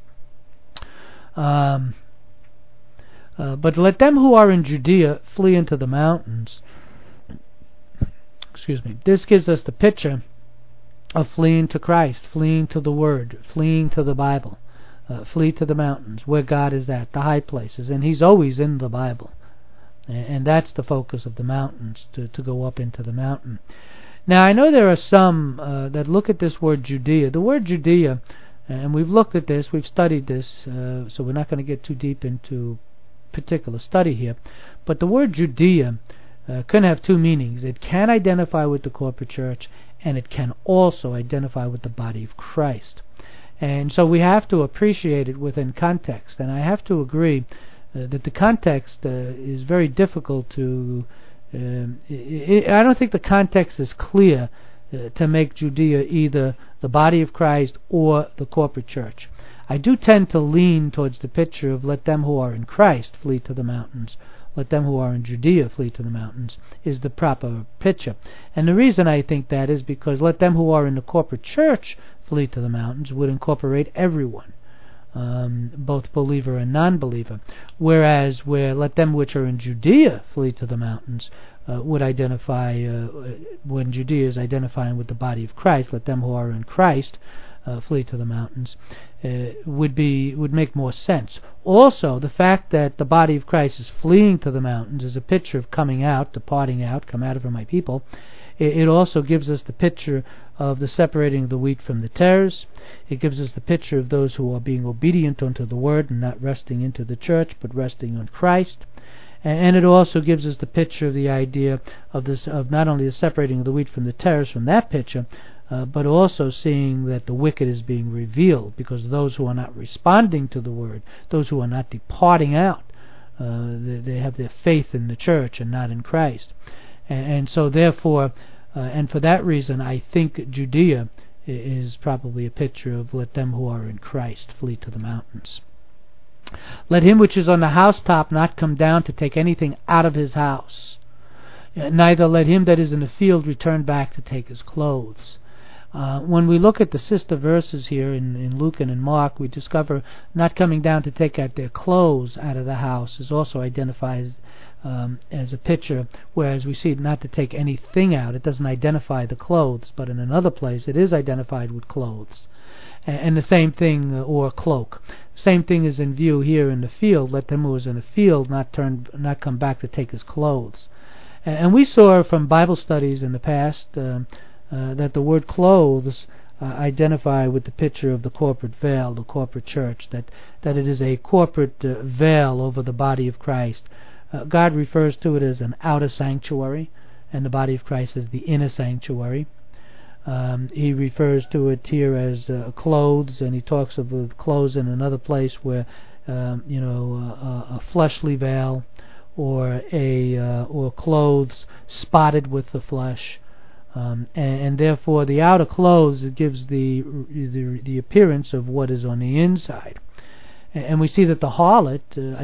But let them who are in Judea flee into the mountains. Excuse me. This gives us the picture of fleeing to Christ, fleeing to the Word, fleeing to the Bible. Flee to the mountains, where God is at, the high places, and he's always in the Bible. And that's the focus of the mountains, to go up into the mountain. Now, I know there are some that look at this word Judea. The word Judea, and we've looked at this, we've studied this, so we're not going to get too deep into particular study here, but the word Judea can have 2 meanings. It can identify with the corporate church, and it can also identify with the body of Christ. And so we have to appreciate it within context, and I have to agree that the context is very difficult to... I don't think the context is clear to make Judea either the body of Christ or the corporate church. I do tend to lean towards the picture of let them who are in Christ flee to the mountains. Let them who are in Judea flee to the mountains is the proper picture. And the reason I think that is because let them who are in the corporate church flee to the mountains would incorporate everyone, both believer and non-believer. Whereas where let them which are in Judea flee to the mountains would identify, when Judea is identifying with the body of Christ, let them who are in Christ flee to the mountains, would make more sense. Also, the fact that the body of Christ is fleeing to the mountains is a picture of coming out, departing out, come out of my people. It also gives us the picture of the separating of the wheat from the tares. It gives us the picture of those who are being obedient unto the word and not resting into the church, but resting on Christ. And it also gives us the picture of the idea of this, of not only the separating of the wheat from the tares from that picture, but also seeing that the wicked is being revealed, because those who are not responding to the word, those who are not departing out, they have their faith in the church and not in Christ. And so therefore, and for that reason, I think Judea is probably a picture of let them who are in Christ flee to the mountains. Let him which is on the housetop not come down to take anything out of his house. Neither let him that is in the field return back to take his clothes. When we look at the sister verses here in Luke and in Mark, we discover not coming down to take out their clothes out of the house is also identified as a picture, whereas we see it not to take anything out. It doesn't identify the clothes, but in another place it is identified with clothes. And the same thing, or cloak. Same thing is in view here in the field. Let them who is in the field not come back to take his clothes. And we saw from Bible studies in the past that the word clothes identify with the picture of the corporate veil, the corporate church, that it is a corporate veil over the body of Christ. God refers to it as an outer sanctuary, and the body of Christ as the inner sanctuary. He refers to it here as clothes, and he talks of clothes in another place where a fleshly veil, or clothes spotted with the flesh, and therefore the outer clothes, it gives the appearance of what is on the inside. And we see that the harlot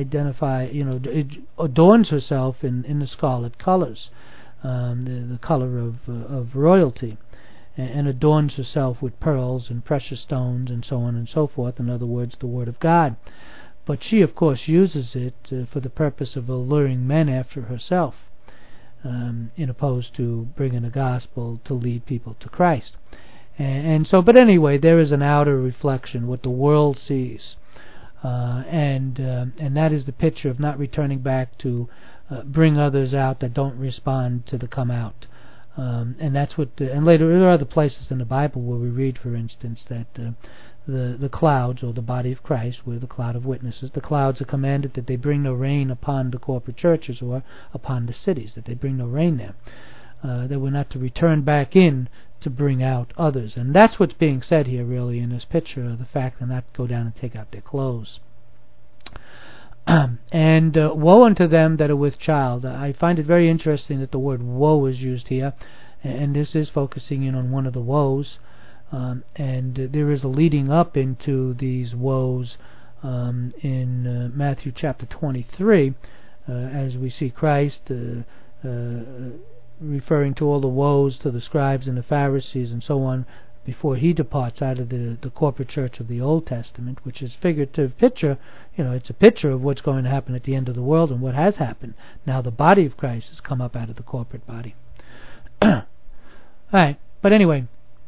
adorns herself in the scarlet colors, the color of royalty, and adorns herself with pearls and precious stones and so on and so forth. In other words, the Word of God. But she, of course, uses it for the purpose of alluring men after herself, in opposed to bringing the gospel to lead people to Christ. And so, but anyway, there is an outer reflection, what the world sees. And that is the picture of not returning back to bring others out that don't respond to the come out. And that's what. And later there are other places in the Bible where we read, for instance, that the clouds, or the body of Christ, were the cloud of witnesses. The clouds are commanded that they bring no rain upon the corporate churches or upon the cities, that they bring no rain there. They were not to return back in to bring out others. And that's what's being said here, really, in this picture, of the fact that not go down and take out their clothes. And woe unto them that are with child. I find it very interesting that the word woe is used here, and this is focusing in on one of the woes, and there is a leading up into these woes in Matthew chapter 23, as we see Christ referring to all the woes to the scribes and the Pharisees and so on before he departs out of the corporate church of the Old Testament, which is figurative picture. It's a picture of what's going to happen at the end of the world and what has happened. Now the body of Christ has come up out of the corporate body. Alright, but anyway,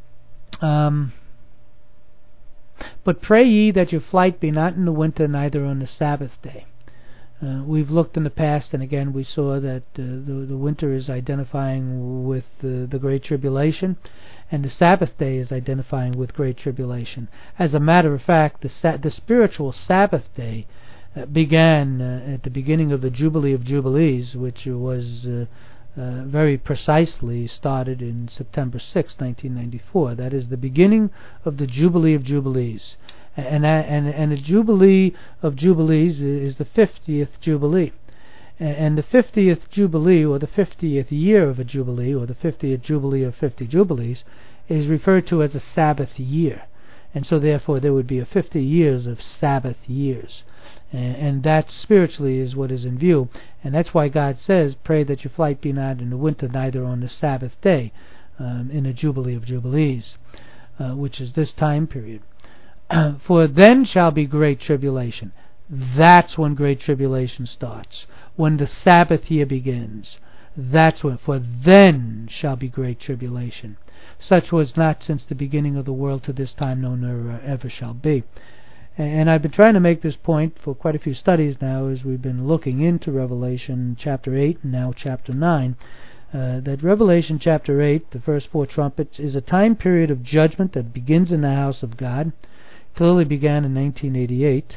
but pray ye that your flight be not in the winter, neither on the Sabbath day. We've looked in the past, and again we saw that the winter is identifying with the Great Tribulation, and the Sabbath day is identifying with Great Tribulation. As a matter of fact, the spiritual Sabbath day began at the beginning of the Jubilee of Jubilees, which was very precisely started in September 6, 1994. That is the beginning of the Jubilee of Jubilees. And the Jubilee of Jubilees is the 50th Jubilee. And the 50th Jubilee, or the 50th year of a Jubilee, or the 50th Jubilee of 50 Jubilees, is referred to as a Sabbath year. And so therefore there would be a 50 years of Sabbath years. And that spiritually is what is in view. And that's why God says, pray that your flight be not in the winter, neither on the Sabbath day, in the Jubilee of Jubilees, which is this time period. For then shall be great tribulation. That's when great tribulation starts. When the Sabbath year begins. That's when. For then shall be great tribulation. Such was not since the beginning of the world to this time, no, nor ever shall be. And I've been trying to make this point for quite a few studies now, as we've been looking into Revelation chapter 8 and now chapter 9, that Revelation chapter 8, the first 4 trumpets, is a time period of judgment that begins in the house of God. Clearly began in 1988,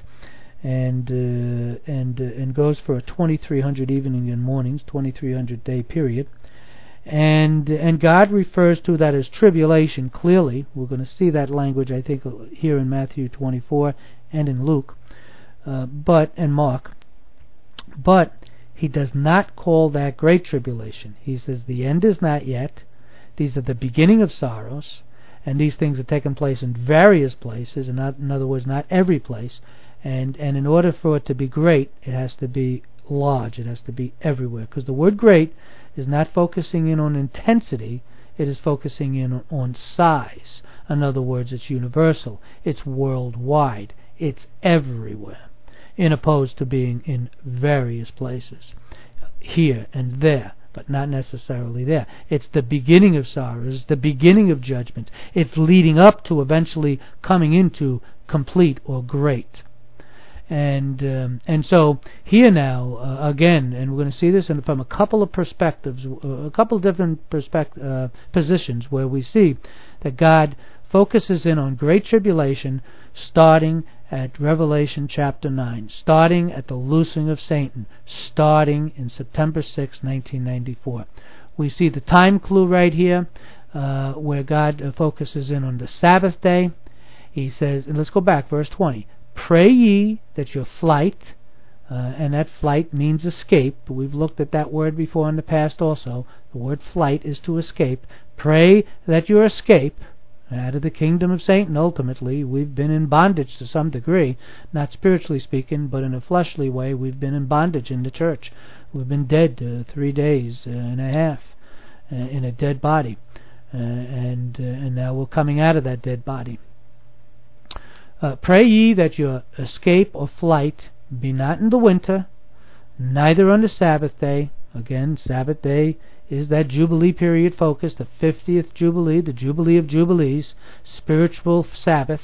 and goes for a 2,300 evening and mornings, 2,300 day period. And God refers to that as tribulation clearly. We're going to see that language, I think, here in Matthew 24 and in Luke, and Mark. But he does not call that great tribulation. He says the end is not yet. These are the beginning of sorrows, and these things are taking place in various places, and not, in other words, not every place. And in order for it to be great, it has to be large. It has to be everywhere. Because the word great is not focusing in on intensity, it is focusing in on size. In other words, it's universal. It's worldwide. It's everywhere. In opposed to being in various places. Here and there, but not necessarily there. It's the beginning of sorrow. It's the beginning of judgment. It's leading up to eventually coming into complete or great. And so here now, again, and we're going to see this from a couple of perspectives, a couple of different positions, where we see that God focuses in on great tribulation, starting at Revelation chapter 9, starting at the loosing of Satan, starting in September 6, 1994. We see the time clue right here, where God focuses in on the Sabbath day. He says, and let's go back, verse 20, pray ye that your flight, and that flight means escape. We've looked at that word before in the past also. The word flight is to escape. Pray that your escape out of the kingdom of Satan. Ultimately, we've been in bondage to some degree, not spiritually speaking, but in a fleshly way, we've been in bondage in the church. We've been dead 3 days and a half in a dead body, and now we're coming out of that dead body. Pray ye that your escape or flight be not in the winter, neither on the Sabbath day. Again, Sabbath day is that Jubilee period focus, the 50th Jubilee, the Jubilee of Jubilees, spiritual Sabbath.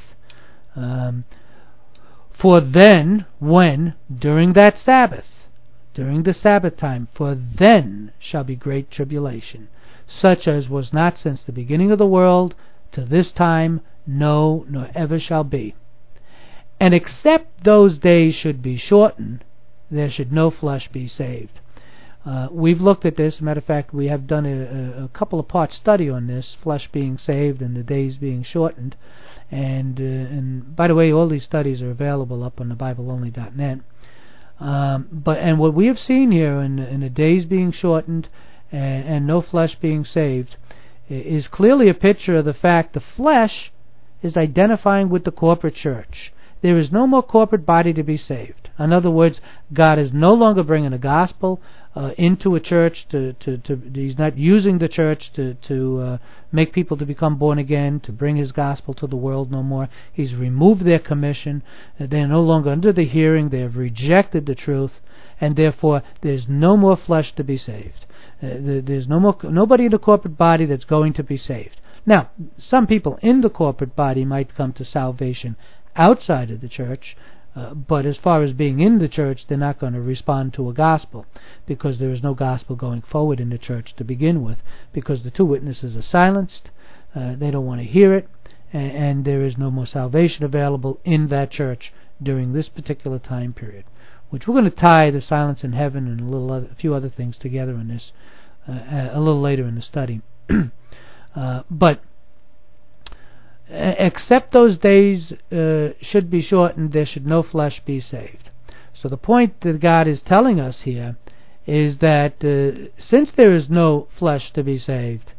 For then, when, during that Sabbath, during the Sabbath time, for then shall be great tribulation, such as was not since the beginning of the world to this time, no, nor ever shall be. And except those days should be shortened, there should no flesh be saved. We've looked at this. As a matter of fact, we have done a couple of part study on this, flesh being saved and the days being shortened. And by the way, all these studies are available up on the BibleOnly.net. And what we have seen here in the days being shortened and no flesh being saved is clearly a picture of the fact the flesh is identifying with the corporate church. There is no more corporate body to be saved. In other words, God is no longer bringing the gospel into a church. He's not using the church to make people to become born again, to bring His gospel to the world no more. He's removed their commission. They're no longer under the hearing. They have rejected the truth, and therefore there's no more flesh to be saved. There's nobody in the corporate body that's going to be saved. Now, some people in the corporate body might come to salvation outside of the church, but as far as being in the church, they're not going to respond to a gospel, because there is no gospel going forward in the church to begin with, because the two witnesses are silenced, they don't want to hear it, and there is no more salvation available in that church during this particular time period, which we're going to tie the silence in heaven and a few other things together in this a little later in the study. But except those days should be shortened, there should no flesh be saved. So the point that God is telling us here is that since there is no flesh to be saved,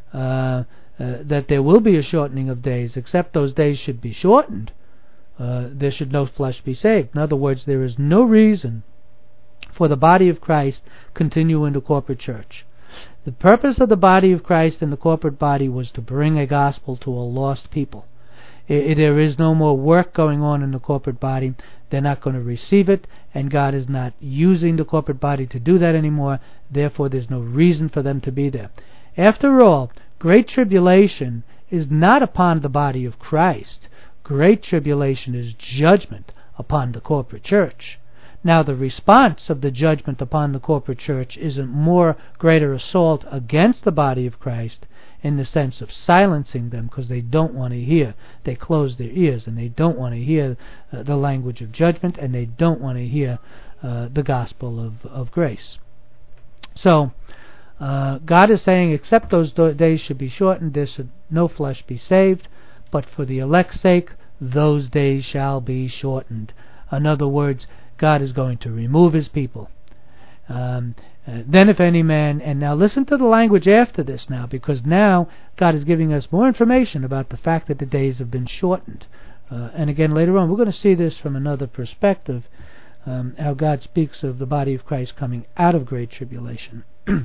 that there will be a shortening of days. Except those days should be shortened, there should no flesh be saved. In other words, there is no reason for the body of Christ continue in the corporate church. The purpose of the body of Christ in the corporate body was to bring a gospel to a lost people. There is no more work going on in the corporate body. They're not going to receive it, and God is not using the corporate body to do that anymore. Therefore, there's no reason for them to be there. After all, great tribulation is not upon the body of Christ. Great tribulation is judgment upon the corporate church. Now, the response of the judgment upon the corporate church is a more greater assault against the body of Christ in the sense of silencing them, because they don't want to hear. They close their ears, and they don't want to hear the language of judgment, and they don't want to hear the gospel of grace. So, God is saying, except those days should be shortened, there should no flesh be saved, but for the elect's sake, those days shall be shortened. In other words, God is going to remove His people. Then if any man, and now listen to the language after this now, because now God is giving us more information about the fact that the days have been shortened. And again, later on, we're going to see this from another perspective, how God speaks of the body of Christ coming out of great tribulation.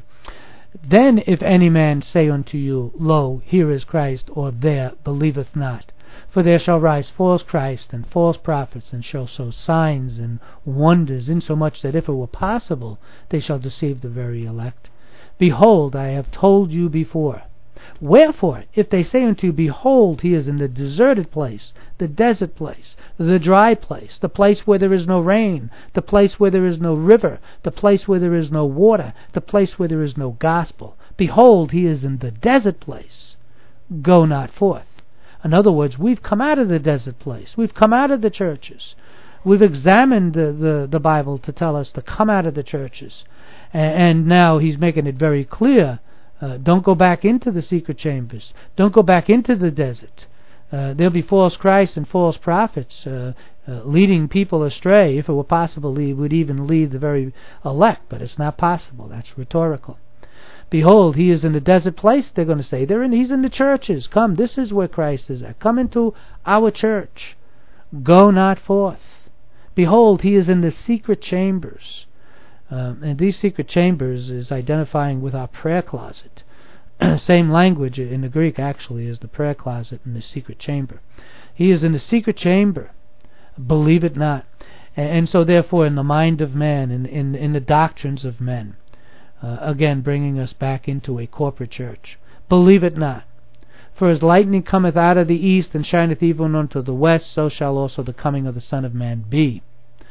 Then if any man say unto you, Lo, here is Christ, or there, believeth not. For there shall rise false Christ and false prophets, and shall show signs and wonders, insomuch that if it were possible, they shall deceive the very elect. Behold, I have told you before. Wherefore, if they say unto you, Behold, he is in the deserted place, the desert place, the dry place, the place where there is no rain, the place where there is no river, the place where there is no water, the place where there is no gospel. Behold, he is in the desert place. Go not forth. In other words, we've come out of the desert place. We've come out of the churches. We've examined the Bible to tell us to come out of the churches. And now He's making it very clear. Don't go back into the secret chambers. Don't go back into the desert. There'll be false Christs and false prophets leading people astray. If it were possible, He would even lead the very elect, but it's not possible. That's rhetorical. Behold, he is in the desert place, they're going to say. He's in the churches. Come, this is where Christ is at. Come into our church. Go not forth. Behold, he is in the secret chambers. And these secret chambers is identifying with our prayer closet. Same language in the Greek, actually, as the prayer closet and the secret chamber. He is in the secret chamber. Believe it not. And so, therefore, in the mind of man, in the doctrines of men, again, bringing us back into a corporate church. Believe it not. For as lightning cometh out of the east, and shineth even unto the west, so shall also the coming of the Son of Man be.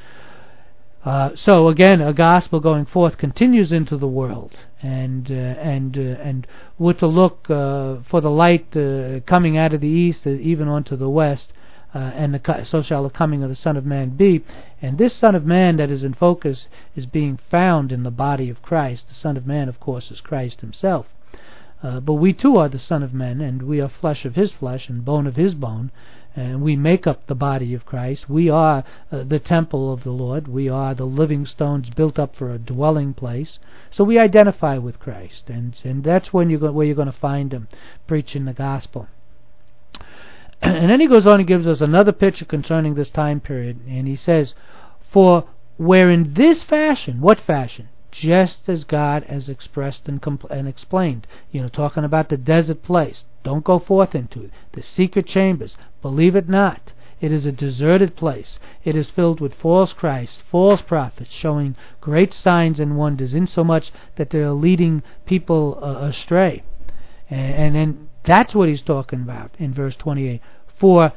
So again, a gospel going forth continues into the world, and we're to look for the light coming out of the east, even unto the west, so shall the coming of the Son of Man be. And this Son of Man that is in focus is being found in the body of Christ. The Son of Man, of course, is Christ Himself. But we too are the Son of Man, and we are flesh of His flesh and bone of His bone, And we make up the body of Christ. We are the temple of the Lord. We are the living stones built up for a dwelling place. So we identify with Christ, and that's where you're going to find him preaching the gospel. And then he goes on and gives us another picture concerning this time period, and he says, "For where in this fashion," what fashion? Just as God has expressed and explained, talking about the desert place. Don't go forth into it. The secret chambers. Believe it not. It is a deserted place. It is filled with false Christs, false prophets, showing great signs and wonders, insomuch that they are leading people astray. And then that's what he's talking about in verse 28. For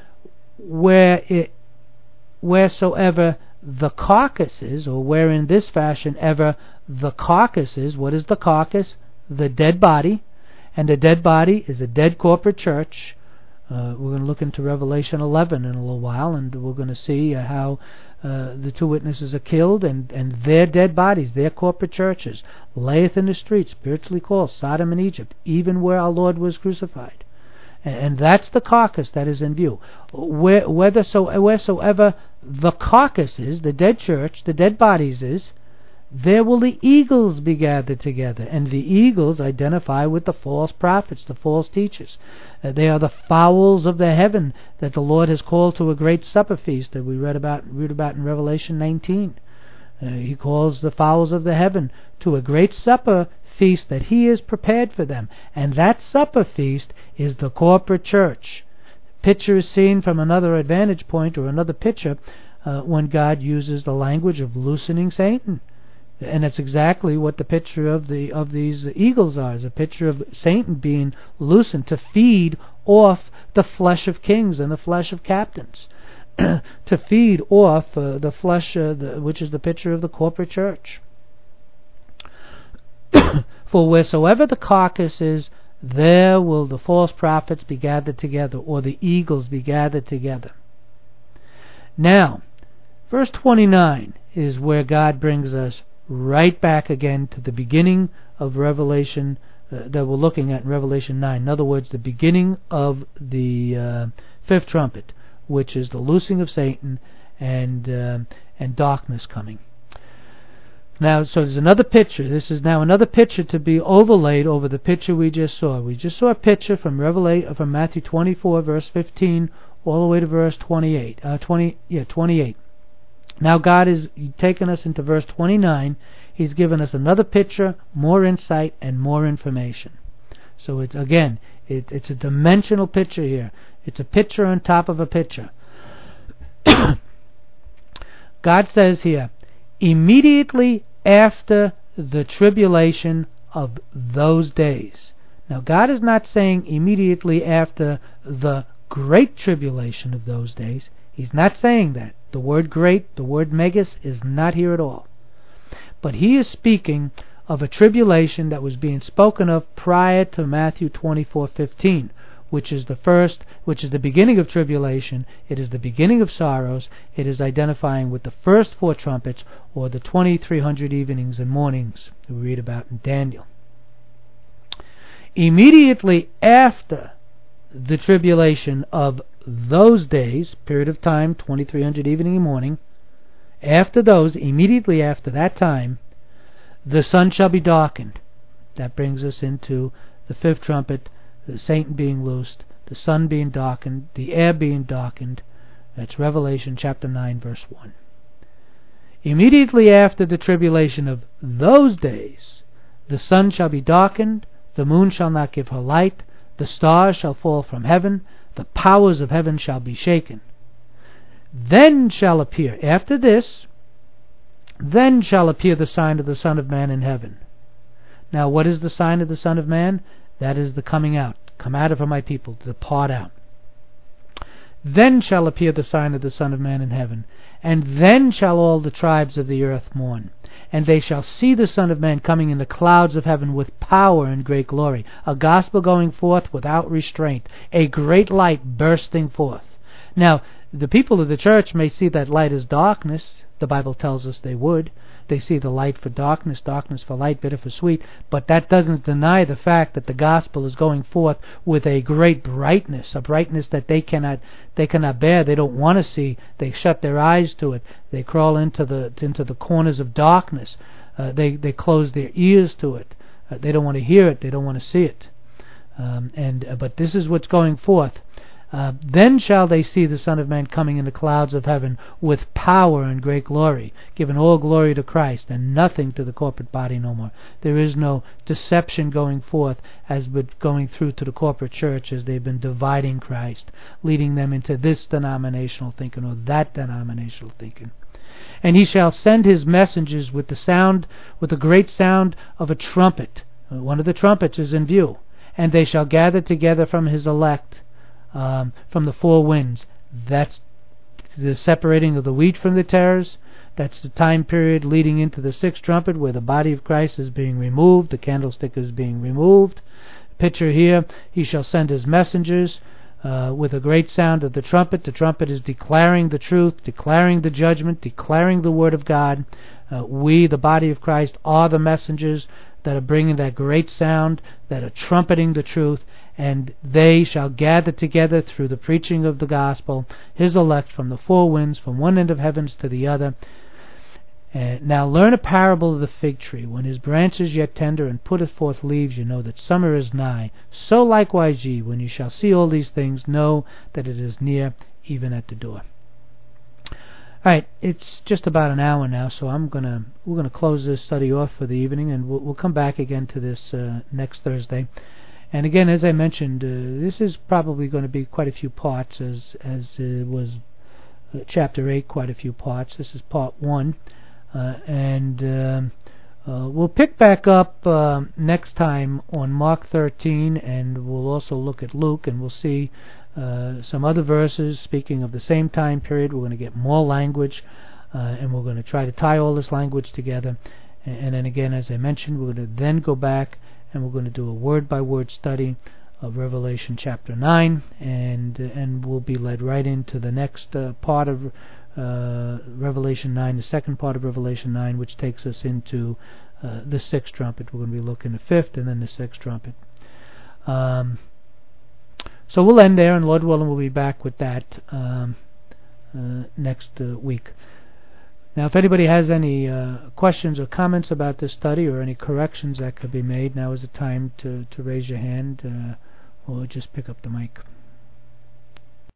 wheresoever the carcass is, or where in this fashion ever the carcass is. What is the carcass? The dead body. And the dead body is a dead corporate church. We're going to look into Revelation 11 in a little while, and we're going to see how the two witnesses are killed, and their dead bodies, their corporate churches, layeth in the streets, spiritually called Sodom and Egypt, even where our Lord was crucified. And that's the carcass that is in view. Wheresoever the carcass is, the dead church, the dead bodies is, there will the eagles be gathered together. And the eagles identify with the false prophets, the false teachers. They are the fowls of the heaven that the Lord has called to a great supper feast that we read about in Revelation 19. He calls the fowls of the heaven to a great supper feast that he has prepared for them. And that supper feast is the corporate church. Picture is seen from another vantage point, or another picture, when God uses the language of loosening Satan. And that's exactly what the picture of these eagles are. Is a picture of Satan being loosened to feed off the flesh of kings and the flesh of captains, to feed off the flesh, which is the picture of the corporate church. For wheresoever the carcass is, there will the false prophets be gathered together, or the eagles be gathered together. Now, verse 29 is where God brings us right back again to the beginning of Revelation that we're looking at in Revelation 9. In other words, the beginning of the fifth trumpet, which is the loosing of Satan and darkness coming. Now, so there's another picture. This is now another picture to be overlaid over the picture we just saw. We just saw a picture from Matthew 24, verse 15, all the way to verse 28. 28. Now God has taken us into verse 29. He's given us another picture, more insight, and more information. So it's a dimensional picture here. It's a picture on top of a picture. God says here, immediately after the tribulation of those days. Now God is not saying immediately after the great tribulation of those days. He's not saying that. The word great, the word megas, is not here at all. But he is speaking of a tribulation that was being spoken of prior to Matthew 24:15, which is the beginning of tribulation. It is the beginning of sorrows. It is identifying with the first four trumpets, or the 2300 evenings and mornings that we read about in Daniel. Immediately after the tribulation of those days, period of time, 2300 evening and morning, immediately after that time, the sun shall be darkened. That brings us into the fifth trumpet, the Satan being loosed, the sun being darkened, the air being darkened. That's Revelation chapter 9, verse 1. Immediately after the tribulation of those days, the sun shall be darkened, the moon shall not give her light, the stars shall fall from heaven, the powers of heaven shall be shaken. Then shall appear, after this, then shall appear the sign of the Son of Man in heaven. Now what is the sign of the Son of Man? That is the coming out. Come out of her, my people, depart out. Then shall appear the sign of the Son of Man in heaven, and then shall all the tribes of the earth mourn. And they shall see the Son of Man coming in the clouds of heaven with power and great glory, a gospel going forth without restraint, a great light bursting forth. Now, The people of the church may see that light as darkness. The Bible tells us they would. They see the light for darkness, darkness for light, bitter for sweet. But that doesn't deny the fact that the gospel is going forth with a great brightness, a brightness that they cannot bear. They don't want to see. They shut their eyes to it. They crawl into the corners of darkness. They close their ears to it. They don't want to hear it. They don't want to see it. But this is what's going forth. Then shall they see the Son of Man coming in the clouds of heaven with power and great glory, giving all glory to Christ, and nothing to the corporate body no more. There is no deception going forth as with going through to the corporate church as they've been dividing Christ, leading them into this denominational thinking or that denominational thinking. And he shall send his messengers with the great sound of a trumpet. One of the trumpets is in view. And they shall gather together from his elect, from the four winds. That's the separating of the wheat from the tares. That's the time period leading into the sixth trumpet, where the body of Christ is being removed, the candlestick is being removed. Picture here, he shall send his messengers with a great sound of the trumpet. The trumpet is declaring the truth, declaring the judgment, declaring the word of God. We, the body of Christ, are the messengers that are bringing that great sound, that are trumpeting the truth, and they shall gather together through the preaching of the gospel, his elect from the four winds, from one end of heavens to the other. Now learn a parable of the fig tree. When his branch is yet tender and putteth forth leaves, you know that summer is nigh. So likewise ye, when you shall see all these things, know that it is near, even at the door. Alright, it's just about an hour now, so we're gonna close this study off for the evening, and we'll come back again to this next Thursday. And again, as I mentioned, this is probably going to be quite a few parts, as it was chapter 8, quite a few parts. This is part 1, and we'll pick back up next time on Mark 13, and we'll also look at Luke, and we'll see some other verses speaking of the same time period. We're going to get more language, and we're going to try to tie all this language together. And then again, as I mentioned, we're going to then go back and we're going to do a word-by-word study of Revelation chapter 9, and we'll be led right into the next part of Revelation 9, the second part of Revelation 9, which takes us into the sixth trumpet. We're going to be looking at the fifth and then the sixth trumpet. So we'll end there, and Lord willing, we'll be back with that next week. Now, if anybody has any questions or comments about this study or any corrections that could be made, now is the time to raise your hand or just pick up the mic.